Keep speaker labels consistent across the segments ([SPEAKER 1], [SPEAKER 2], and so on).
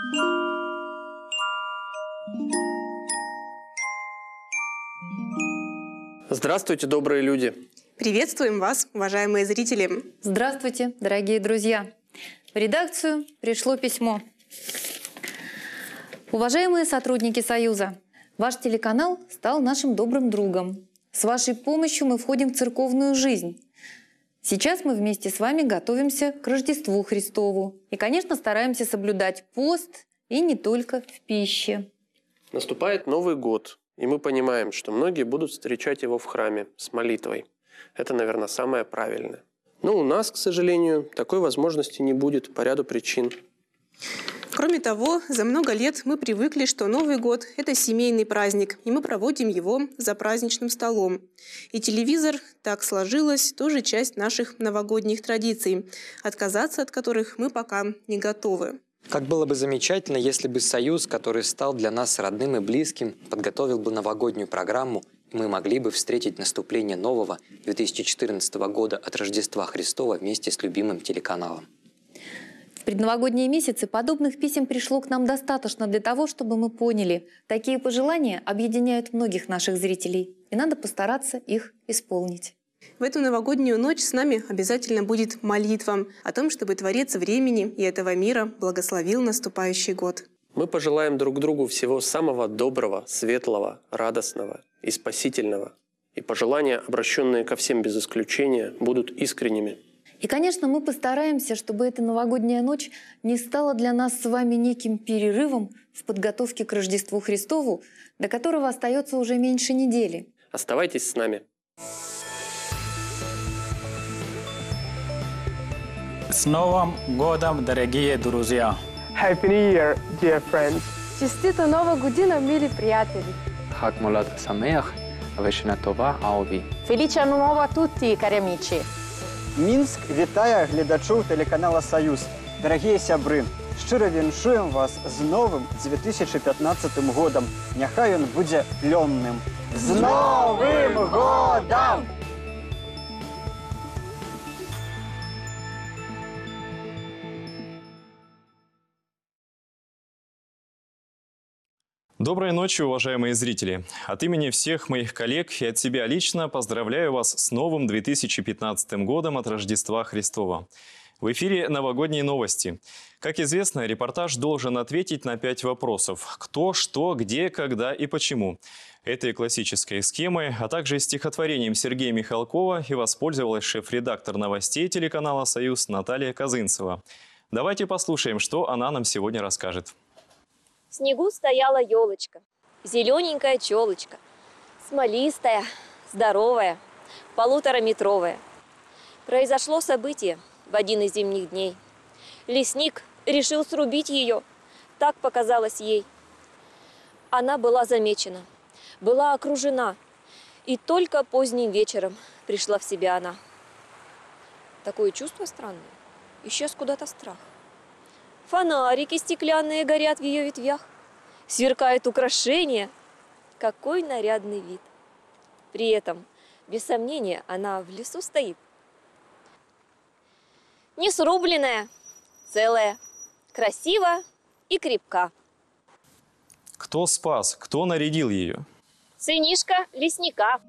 [SPEAKER 1] Здравствуйте, добрые люди!
[SPEAKER 2] Приветствуем вас, уважаемые зрители!
[SPEAKER 3] Здравствуйте, дорогие друзья! В редакцию пришло письмо. Уважаемые сотрудники Союза, ваш телеканал стал нашим добрым другом. С вашей помощью мы входим в церковную жизнь. Сейчас мы вместе с вами готовимся к Рождеству Христову. И, конечно, стараемся соблюдать пост и не только в пище.
[SPEAKER 1] Наступает Новый год, и мы понимаем, что многие будут встречать его в храме с молитвой. Это, наверное, самое правильное. Но у нас, к сожалению, такой возможности не будет по ряду причин.
[SPEAKER 2] Кроме того, за много лет мы привыкли, что Новый год – это семейный праздник, и мы проводим его за праздничным столом. И телевизор, так сложилось, тоже часть наших новогодних традиций, отказаться от которых мы пока не готовы.
[SPEAKER 4] Как было бы замечательно, если бы Союз, который стал для нас родным и близким, подготовил бы новогоднюю программу, и мы могли бы встретить наступление нового 2014 года от Рождества Христова вместе с любимым телеканалом.
[SPEAKER 3] В предновогодние месяцы подобных писем пришло к нам достаточно для того, чтобы мы поняли, такие пожелания объединяют многих наших зрителей, и надо постараться их исполнить.
[SPEAKER 2] В эту новогоднюю ночь с нами обязательно будет молитва о том, чтобы Творец времени и этого мира благословил наступающий год.
[SPEAKER 1] Мы пожелаем друг другу всего самого доброго, светлого, радостного и спасительного. И пожелания, обращенные ко всем без исключения, будут искренними.
[SPEAKER 3] И, конечно, мы постараемся, чтобы эта новогодняя ночь не стала для нас с вами неким перерывом в подготовке к Рождеству Христову, до которого остается уже меньше недели.
[SPEAKER 1] Оставайтесь с нами.
[SPEAKER 5] С Новым годом, дорогие друзья!
[SPEAKER 6] Happy New Year, dear friends!
[SPEAKER 7] Честита Нова година, мили приятели!
[SPEAKER 8] Хаг Молад Самеах, Вечна Това Ауви.
[SPEAKER 7] Felice Anno Nuovo a tutti, cari amici!
[SPEAKER 9] Мінск вітає глядачів телеканала «Союз». Дорогі сябри, щиро віншуємо вас з новим 2015 годом. Нехай він буде пльонним. З Новим годом!
[SPEAKER 10] Доброй ночи, уважаемые зрители! От имени всех моих коллег и от себя лично поздравляю вас с новым 2015 годом от Рождества Христова. В эфире новогодние новости. Как известно, репортаж должен ответить на 5 вопросов. Кто, что, где, когда и почему. Этой классической схемой, а также стихотворением Сергея Михалкова и воспользовалась шеф-редактор новостей телеканала «Союз» Наталья Козынцева. Давайте послушаем, что она нам сегодня расскажет.
[SPEAKER 11] В снегу стояла елочка, зелененькая челочка, смолистая, здоровая, 1,5-метровая. Произошло событие в один из зимних дней. Лесник решил срубить ее, так показалось ей. Она была замечена, была окружена, и только поздним вечером пришла в себя она. Такое чувство странное, исчез куда-то страх. Фонарики стеклянные горят в ее ветвях, сверкают украшения. Какой нарядный вид! При этом, без сомнения, она в лесу стоит. Не срубленная, целая, красива и крепка.
[SPEAKER 10] Кто спас, кто нарядил ее?
[SPEAKER 11] Сынишка лесника.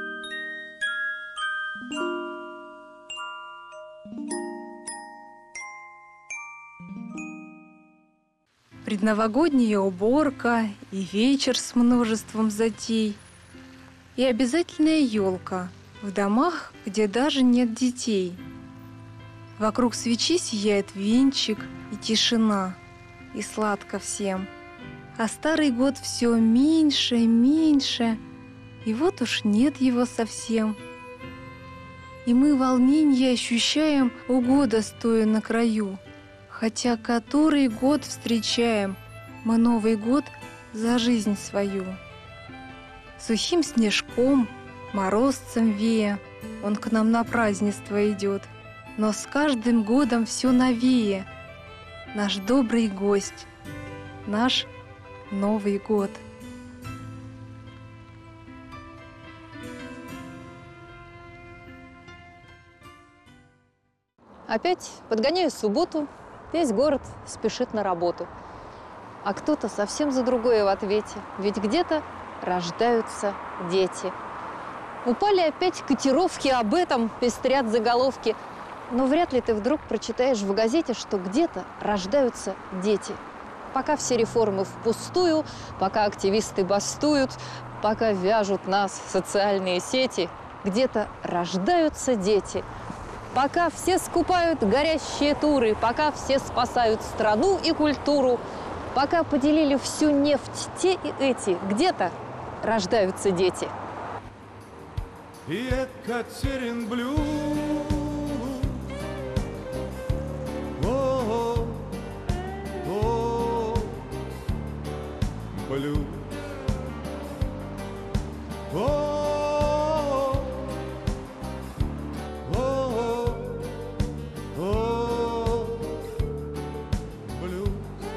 [SPEAKER 7] Предновогодняя уборка и вечер с множеством затей. И обязательная елка в домах, где даже нет детей. Вокруг свечи сияет венчик и тишина, и сладко всем. А старый год все меньше и меньше, и вот уж нет его совсем. И мы волнение ощущаем у года, стоя на краю. Хотя который год встречаем мы Новый год за жизнь свою. Сухим снежком, морозцем вея, он к нам на празднество идет. Но с каждым годом все новее. Наш добрый гость, наш Новый год.
[SPEAKER 12] Опять подгоняю субботу, весь город спешит на работу.
[SPEAKER 3] а кто-то совсем за другое в ответе. Ведь где-то рождаются дети. Упали опять котировки, об этом пестрят заголовки. Но вряд ли ты вдруг прочитаешь в газете, что где-то рождаются дети. Пока все реформы впустую, пока активисты бастуют, пока вяжут нас социальные сети, где-то рождаются дети. Пока все скупают горящие туры, пока все спасают страну и культуру, пока поделили всю нефть те и эти, где-то рождаются дети.
[SPEAKER 12] Екатеринблюд, блюд, блюд.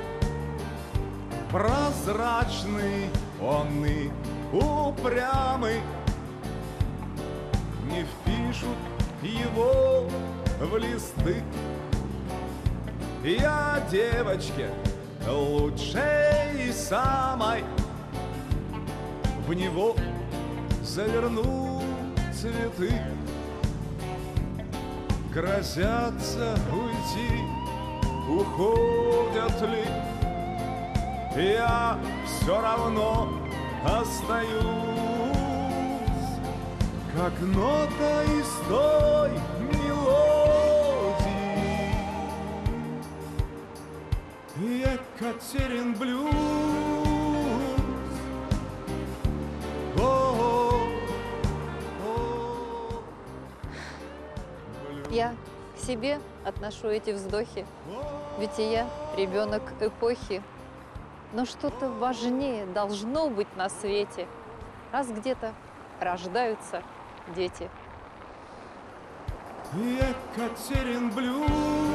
[SPEAKER 12] Прозрачный он и упрямый, не впишут его в листы. Я девочке лучшей самой в него заверну цветы. Грозятся уйти, уходят ли, я все равно остаюсь, как нота из той мелодии. Екатеринблюд.
[SPEAKER 3] Я к себе отношу эти вздохи, ведь и я ребенок эпохи. Но что-то важнее должно быть на свете, раз где-то рождаются дети.
[SPEAKER 12] Екатеринблюд.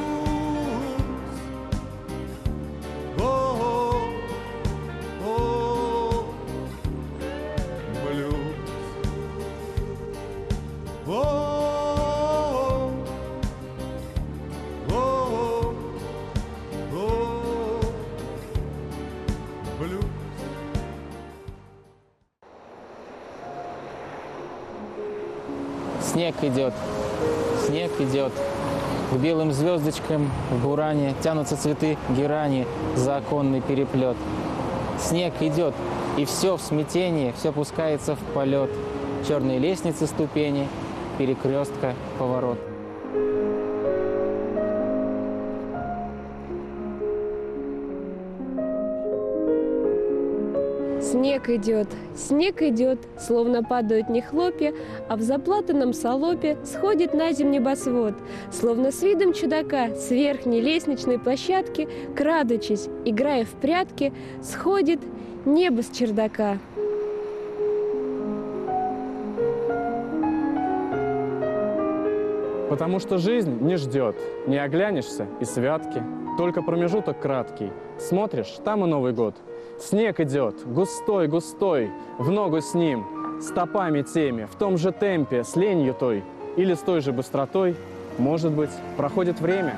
[SPEAKER 13] Снег идет. К белым звездочкам в буране тянутся цветы герани за оконный переплет. Снег идет, и все в смятении, все пускается в полет. Черные лестницы, ступени, перекрестка, поворот.
[SPEAKER 14] Снег идет, словно падают не хлопья, а в заплатанном салопе сходит на земь небосвод, словно с видом чудака с верхней лестничной площадки, крадучись, играя в прятки, сходит небо с чердака.
[SPEAKER 6] Потому что жизнь не ждет, не оглянешься и святки. Только промежуток краткий. Смотришь, там и Новый год. Снег идет, густой, густой, в ногу с ним, стопами теми, в том же темпе, с ленью той, или с той же быстротой, может быть, проходит время.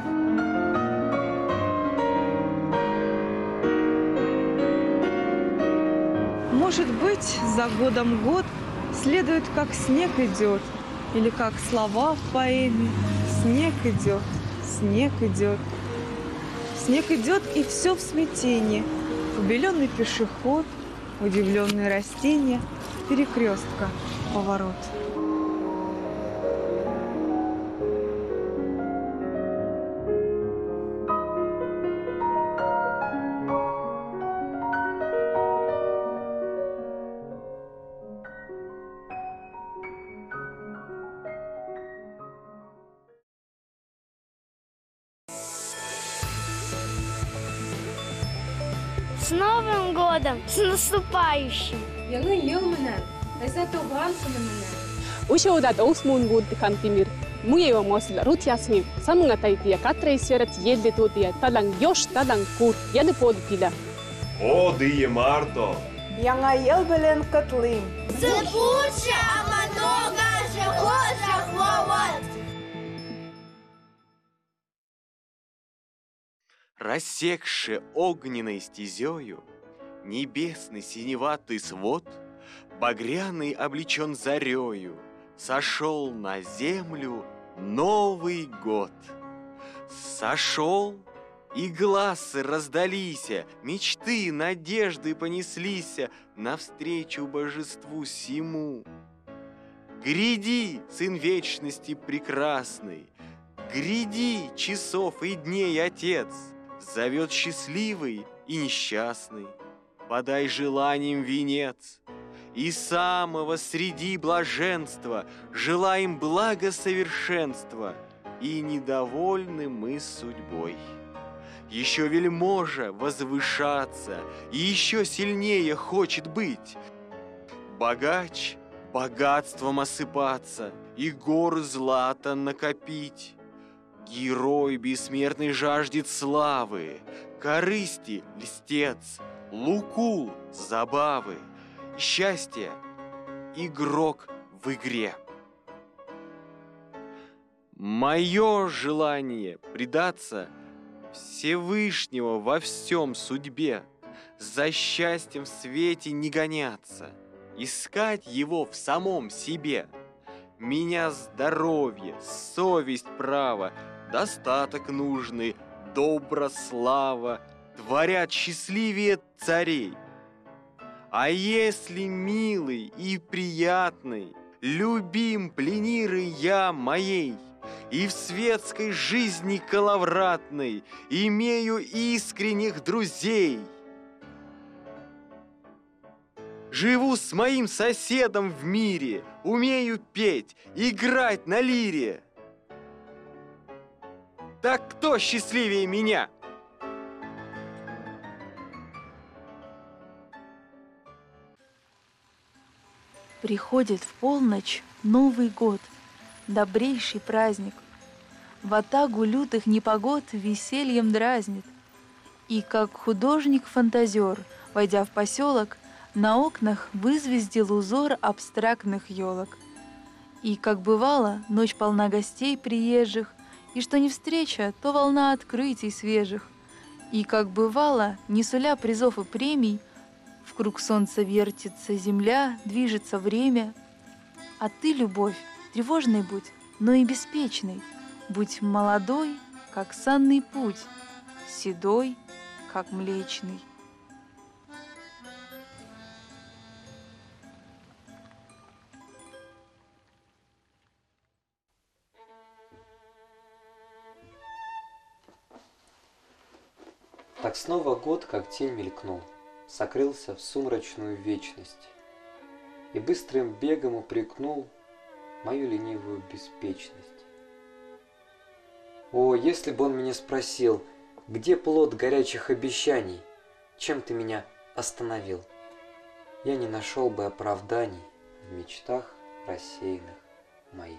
[SPEAKER 15] Может быть, за годом год следует, как снег идет, или как слова в поэме. Снег идет, снег идет. Снег идет, и все в смятении. Убеленный пешеход, удивленные растения, перекрестка, поворот.
[SPEAKER 16] С Новым годом! С наступающим!
[SPEAKER 17] Ушоудад осмунгуд кантимир. Муева мосл рутясми. Самунгатайтия катрейсерат елдетутия. Талан ёш, талан кур. Яны подпила.
[SPEAKER 18] О, дие Марто!
[SPEAKER 19] Яңа ел белән котлыйм.
[SPEAKER 16] Зыбуча, а много же хлопот!
[SPEAKER 20] рассекши огненной стезею небесный синеватый свод, багряный облечен зарею, сошел на землю Новый год. Сошел, и глазы раздались, мечты, надежды понеслись навстречу божеству сему. Гряди, сын вечности прекрасный, гряди, часов и дней Отец, зовет счастливый и несчастный. Подай желанием венец, и самого среди блаженства желаем блага совершенства, и недовольны мы судьбой. Еще вельможа возвышаться, и еще сильнее хочет быть. Богач богатством осыпаться, и горы злата накопить. Герой бессмертный жаждет славы, корысти льстец, лукул забавы, счастье игрок в игре. Мое желание предаться Всевышнего во всем судьбе, за счастьем в свете не гоняться, искать его в самом себе. Меня здоровье, совесть, право, достаток нужный, добро, слава творят счастливее царей. А если милый и приятный, любим плениры я моей, и в светской жизни коловратной имею искренних друзей. Живу с моим соседом в мире, умею петь, играть на лире. Так кто счастливее меня?
[SPEAKER 21] Приходит в полночь Новый год, добрейший праздник. Ватагу лютых непогод весельем дразнит. И как художник-фантазер, войдя в поселок, на окнах вызвездил узор абстрактных елок. И, как бывало, ночь полна гостей приезжих, и что не встреча, то волна открытий свежих. И, как бывало, не суля призов и премий, в круг солнца вертится земля, движется время. А ты, любовь, тревожной будь, но и беспечной. Будь молодой, как санный путь, седой, как млечный.
[SPEAKER 4] Так снова год, как тень мелькнул, сокрылся в сумрачную вечность и быстрым бегом упрекнул мою ленивую беспечность. О, если бы он меня спросил, где плод горячих обещаний, чем ты меня остановил, я не нашел бы оправданий в мечтах рассеянных моих.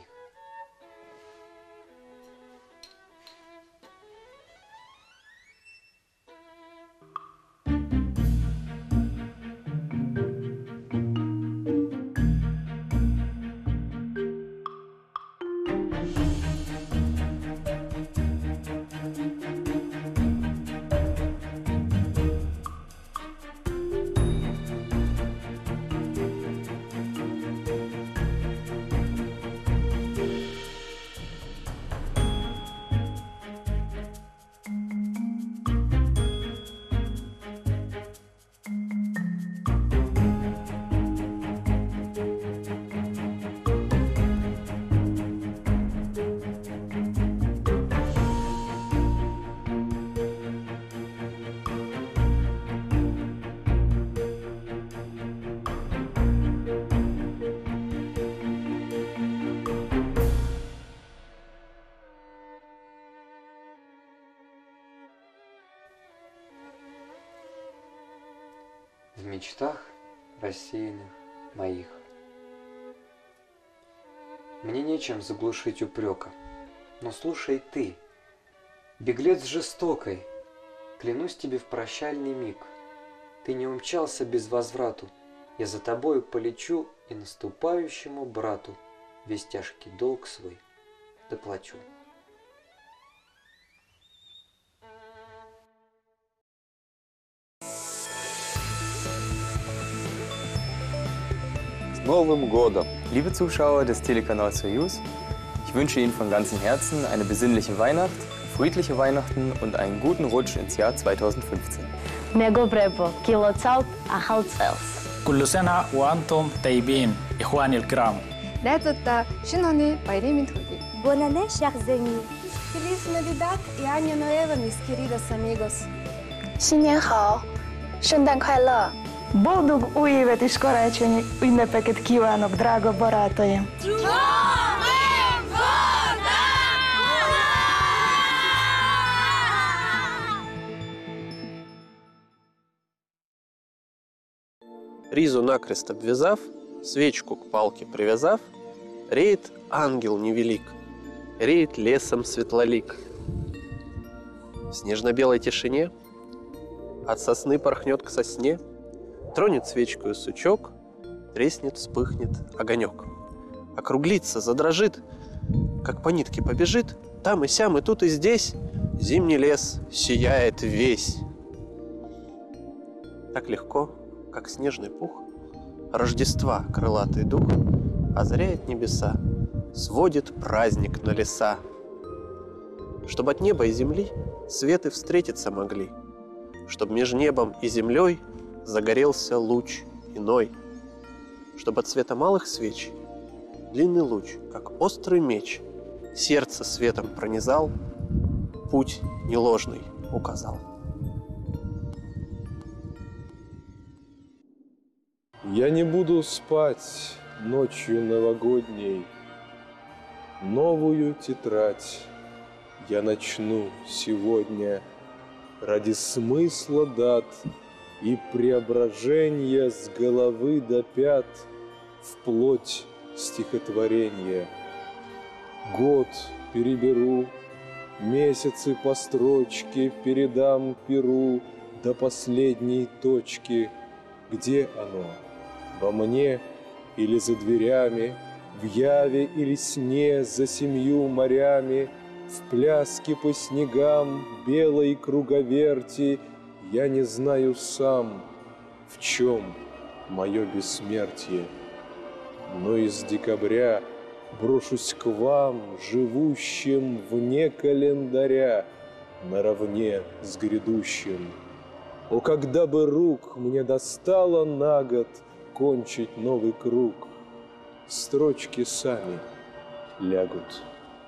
[SPEAKER 4] В мечтах рассеянных моих. Мне нечем заглушить упрека, но слушай ты, беглец жестокой, клянусь тебе в прощальный миг, ты не умчался без возврату, я за тобою полечу и наступающему брату весь тяжкий долг свой доплачу.
[SPEAKER 2] Новым годом!
[SPEAKER 22] Liebe Zuschauer des Telekanals Soyuz, ich wünsche Ihnen von ganzem Herzen eine besinnliche Weihnacht, friedliche Weihnachten und einen guten Rutsch ins Jahr 2015.
[SPEAKER 16] ميغوبريبو كيلو تسالت أخلت سيلس
[SPEAKER 5] كل سنة وأنتم طيبين إخواني الكرام.
[SPEAKER 23] Leta Shinone Pairemin Tudi.
[SPEAKER 16] Bonne année, chers amis.
[SPEAKER 23] Feliz Navidad y Año Nuevo, mis queridos amigos.
[SPEAKER 16] 新年好，圣诞快乐.
[SPEAKER 19] Boldog új évet és karácsonyi ünnepeket kívánok, drága barátaim!
[SPEAKER 1] Ризу накрест обвязав, свечку к палке привязав, реет ангел невелик, реет лесом светлолик. В снежно-белой тишине от сосны порхнет к сосне, тронет свечкою сучок, треснет, вспыхнет огонек. Округлится, задрожит, как по нитке побежит, там и сям, и тут, и здесь зимний лес сияет весь. Так легко, как снежный пух, Рождества крылатый дух озаряет небеса, сводит праздник на леса. Чтоб от неба и земли светы встретиться могли, чтоб меж небом и землей загорелся луч иной, чтоб от света малых свеч длинный луч, как острый меч, сердце светом пронизал, путь неложный указал.
[SPEAKER 24] Я не буду спать ночью новогодней, новую тетрадь я начну сегодня ради смысла дат и преображения с головы до пят вплоть стихотворения. Год переберу, месяцы по строчке передам перу до последней точки. Где оно? Во мне или за дверями, в яве или сне, за 7 морями, в пляске по снегам белой круговерти, я не знаю сам, в чем мое бессмертие. Но из декабря брошусь к вам, живущим вне календаря, наравне с грядущим. О, когда бы рук мне достало на год кончить новый круг, строчки сами лягут.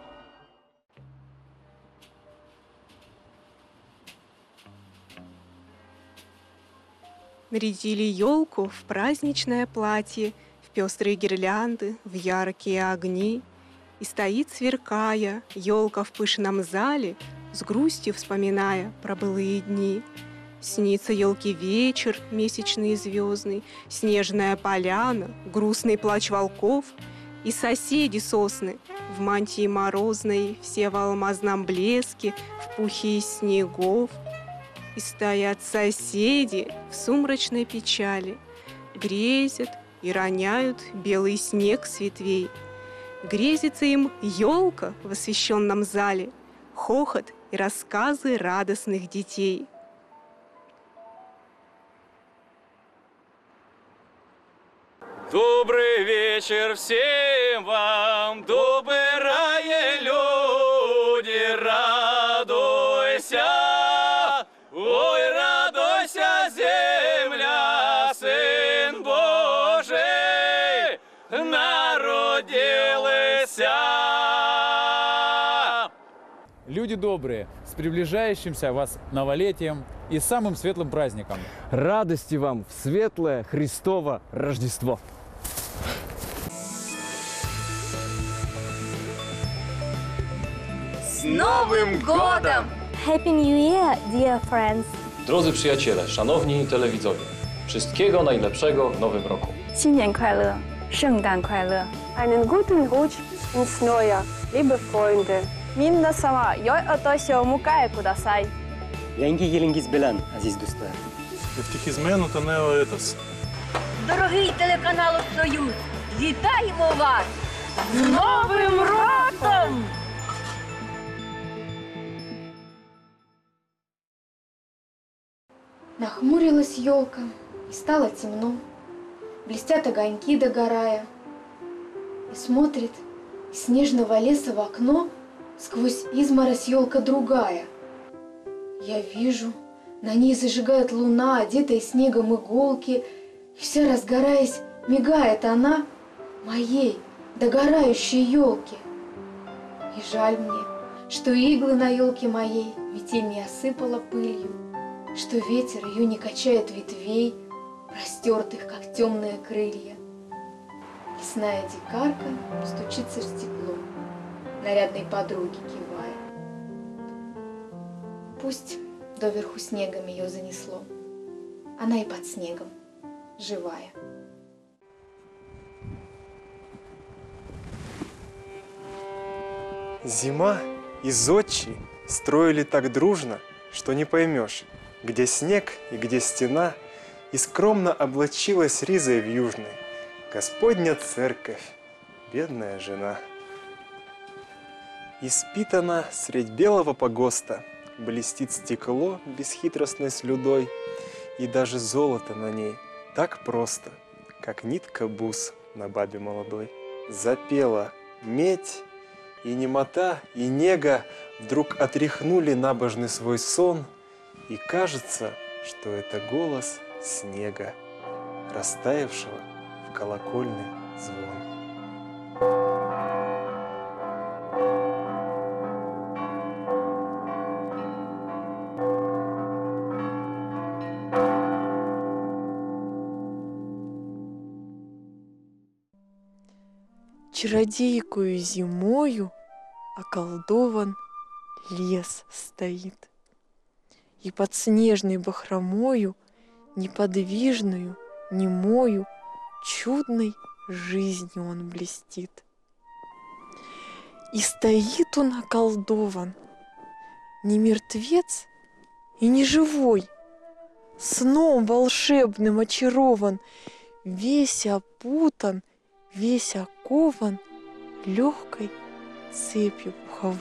[SPEAKER 7] Нарядили елку в праздничное платье, в пестрые гирлянды, в яркие огни. И стоит, сверкая, елка в пышном зале, с грустью вспоминая про былые дни. Снится елке вечер месячный и звездный, снежная поляна, грустный плач волков, и соседи сосны в мантии морозной, все в алмазном блеске, в пухе из снегов. И стоят соседи в сумрачной печали, грезят и роняют белый снег с ветвей. Грезится им елка в освещенном зале, хохот и рассказы радостных детей.
[SPEAKER 25] Добрый вечер всем вам, добрые люди, радуйся, ой, радуйся, земля, Сын Божий народился.
[SPEAKER 26] Люди добрые, с приближающимся вас новолетием и самым светлым праздником.
[SPEAKER 6] Радости вам в светлое Христово Рождество!
[SPEAKER 16] С Новым годом! Happy New Year, dear friends!
[SPEAKER 27] Drodzy przyjaciele, szanowni telewidzowie, wszystkiego najlepszego w nowym roku.
[SPEAKER 16] 新年快乐，圣诞快乐
[SPEAKER 14] Einen guten Rutsch ins Neue, liebe Freunde.
[SPEAKER 16] Minna-sama, yoy otosho mukae kudasai.
[SPEAKER 9] Yangi yilingis bilan, aziz do'stlar.
[SPEAKER 12] Ефтихізмену та неоетос.
[SPEAKER 28] Дорогий телеканал «Союз», вітаємо вас з Новим роком!
[SPEAKER 23] Нахмурилась елка, и стало темно. блестят огоньки догорая. И смотрит из снежного леса в окно сквозь изморозь елка другая. Я вижу, на ней зажигает луна, одетая снегом иголки, и вся разгораясь, мигает она моей догорающей елке. И жаль мне, что иглы на елке моей метель не осыпала пылью, что ветер ее не качает ветвей, простертых, как темные крылья. Лесная дикарка стучится в стекло, нарядной подруге кивая. Пусть доверху снегом ее занесло, она и под снегом живая.
[SPEAKER 2] Зима и зодчий строили так дружно, что не поймешь, где снег и где стена, и скромно облачилась ризой вьюжной Господня церковь, бедная жена. И спит она средь белого погоста, блестит стекло бесхитростной слюдой, и даже золото на ней так просто, как нитка бус на бабе молодой. Запела медь, и немота, и нега вдруг отряхнули набожный свой сон, и кажется, что это голос снега, растаявшего в колокольный звон.
[SPEAKER 21] Чародейкою зимою околдован лес стоит, и под снежной бахромою, неподвижную, немою, чудной жизнью он блестит. И стоит он околдован, не мертвец и не живой, сном волшебным очарован, весь опутан, весь окован легкой цепью пуховой.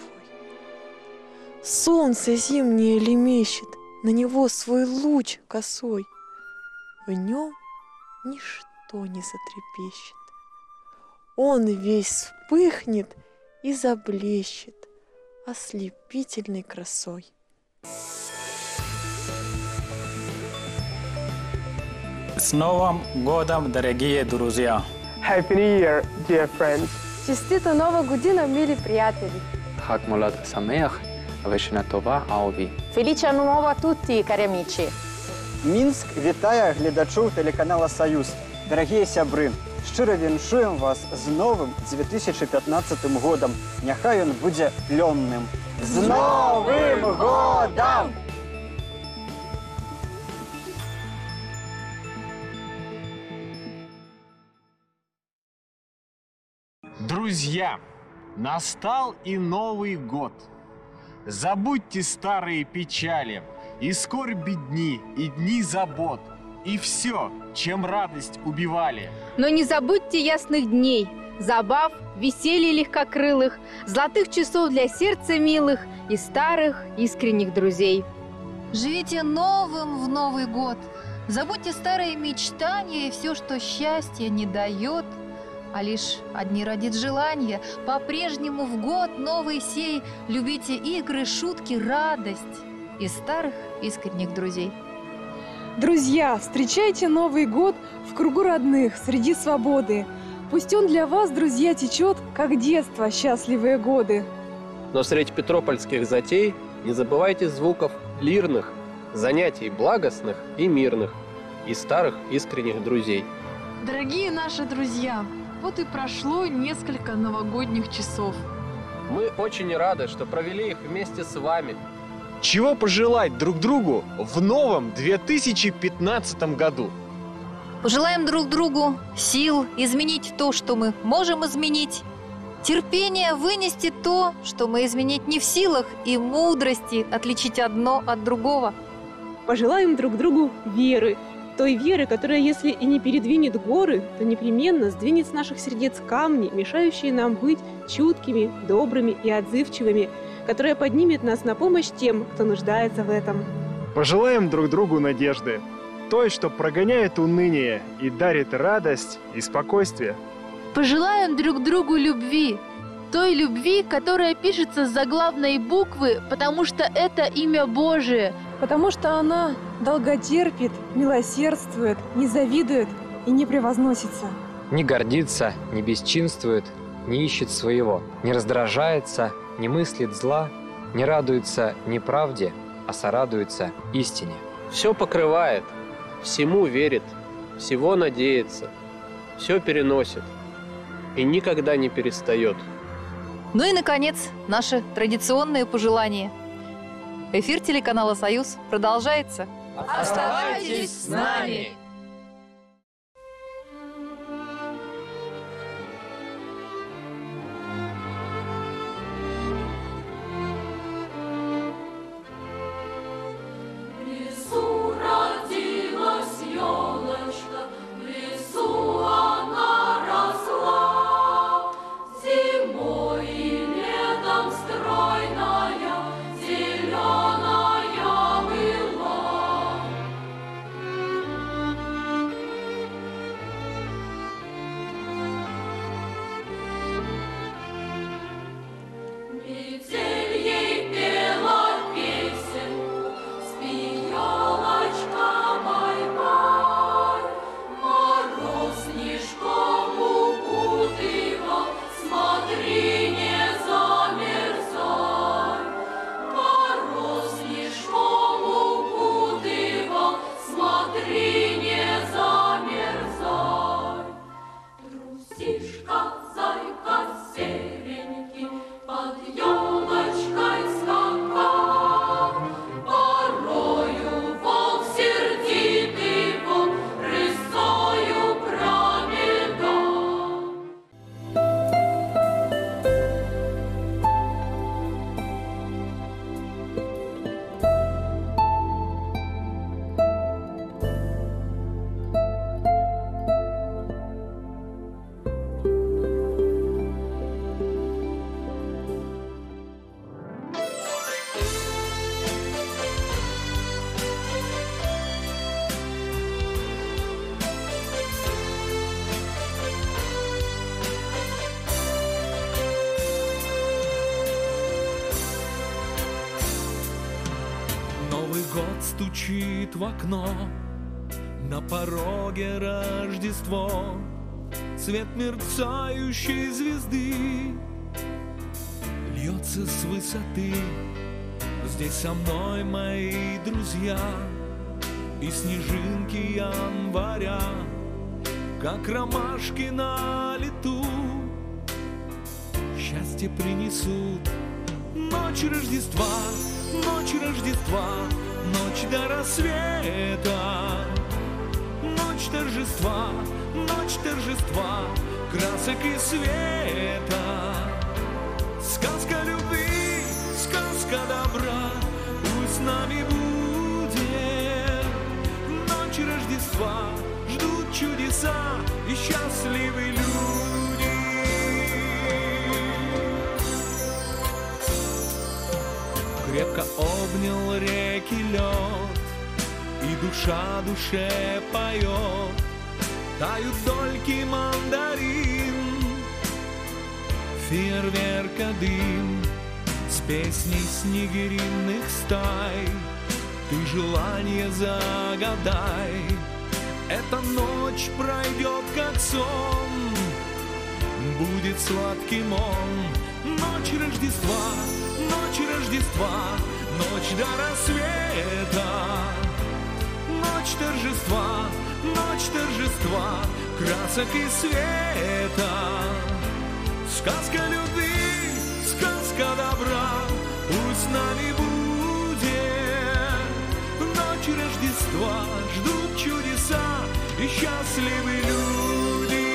[SPEAKER 21] Солнце зимнее лемещет, на него свой луч косой. В нем ничто не затрепещет. Он весь вспыхнет и заблещет ослепительной красой.
[SPEAKER 5] С Новым годом, дорогие друзья!
[SPEAKER 3] Happy New Year, dear friends!
[SPEAKER 23] Честита Нова година, мили приятели!
[SPEAKER 22] Хаг Молад Самеах, Вишна Това Ауви.
[SPEAKER 8] Felice anno nuovo a tutti, cari amici!
[SPEAKER 9] Мінск вітає глядачів телеканала «Союз». Дорогие сябры, щиро віншуем вас з новым 2015 годом. Няхай он буде плённым. З Новым годом!
[SPEAKER 20] Друзья, настал и Новый год. Забудьте старые печали, и скорби дни, и дни забот, и все, чем радость убивали.
[SPEAKER 10] Но не забудьте ясных дней, забав, веселья легкокрылых, золотых часов для сердца милых и старых искренних друзей.
[SPEAKER 7] Живите новым в Новый год. Забудьте старые мечтания и все, что счастье не дает, а лишь одни родит желание. По-прежнему в год новый сей любите игры, шутки, радость и старых искренних друзей.
[SPEAKER 11] Друзья, встречайте Новый год в кругу родных, среди свободы. Пусть он для вас, друзья, течет, как детство, счастливые годы.
[SPEAKER 1] Но среди петропольских затей не забывайте звуков лирных, занятий благостных и мирных, и старых искренних друзей.
[SPEAKER 21] Дорогие наши друзья, вот и прошло несколько новогодних часов.
[SPEAKER 1] Мы очень рады, что провели их вместе с вами.
[SPEAKER 20] Чего пожелать друг другу в новом 2015 году?
[SPEAKER 7] Пожелаем друг другу сил изменить то, что мы можем изменить, терпения вынести то, что мы изменить не в силах, и мудрости отличить одно от другого.
[SPEAKER 14] Пожелаем друг другу веры, той веры, которая, если и не передвинет горы, то непременно сдвинет с наших сердец камни, мешающие нам быть чуткими, добрыми и отзывчивыми, которая поднимет нас на помощь тем, кто нуждается в этом.
[SPEAKER 20] Пожелаем друг другу надежды.
[SPEAKER 2] той, что прогоняет уныние и дарит радость и спокойствие.
[SPEAKER 10] Пожелаем друг другу любви. Той любви, которая пишется с заглавной буквы, потому что это имя Божие.
[SPEAKER 11] Потому что она долготерпит, милосердствует, не завидует и не превозносится.
[SPEAKER 4] Не гордится, не бесчинствует, не ищет своего, не раздражается, не мыслит зла, не радуется неправде, а сорадуется истине.
[SPEAKER 1] Все покрывает, всему верит, всего надеется, все переносит и никогда не перестает.
[SPEAKER 13] Ну и, наконец, наши традиционные пожелания. Эфир телеканала «Союз» продолжается.
[SPEAKER 28] Оставайтесь с нами!
[SPEAKER 15] Стучит в окно, на пороге Рождество, свет мерцающей звезды льется с высоты. Здесь со мной мои друзья и снежинки января, как ромашки на лету, счастье принесут. Ночь Рождества, ночь Рождества, ночь до рассвета, ночь торжества, красок и света. Сказка любви, сказка добра, пусть с нами будет. Ночь Рождества, ждут чудеса и счастливые люди. Крепко обнял реки лед, и душа душе поет. Тают дольки мандарин, фейерверка дым, с песней снегиринных стай. Ты желание загадай, эта ночь пройдет как сон, будет сладким он. Ночь Рождества, ночь Рождества, ночь до рассвета, ночь торжества, красок и света. Сказка любви, сказка добра, пусть с нами будет. В ночь Рождества ждут чудеса и счастливые люди.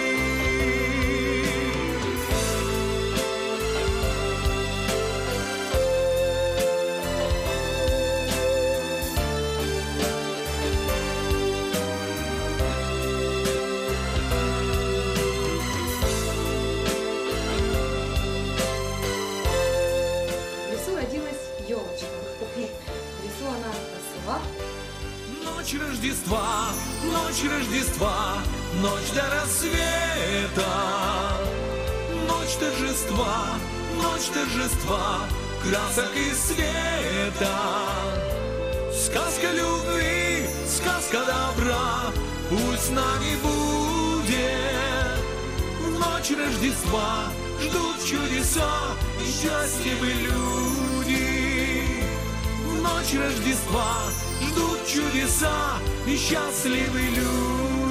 [SPEAKER 15] Ночь Рождества, ночь Рождества, ночь до рассвета. Ночь торжества, красок и света. Сказка любви, сказка добра, пусть с нами будет. В ночь Рождества ждут чудеса и счастливы люди. В ночь Рождества ждут чудеса и счастливы люди.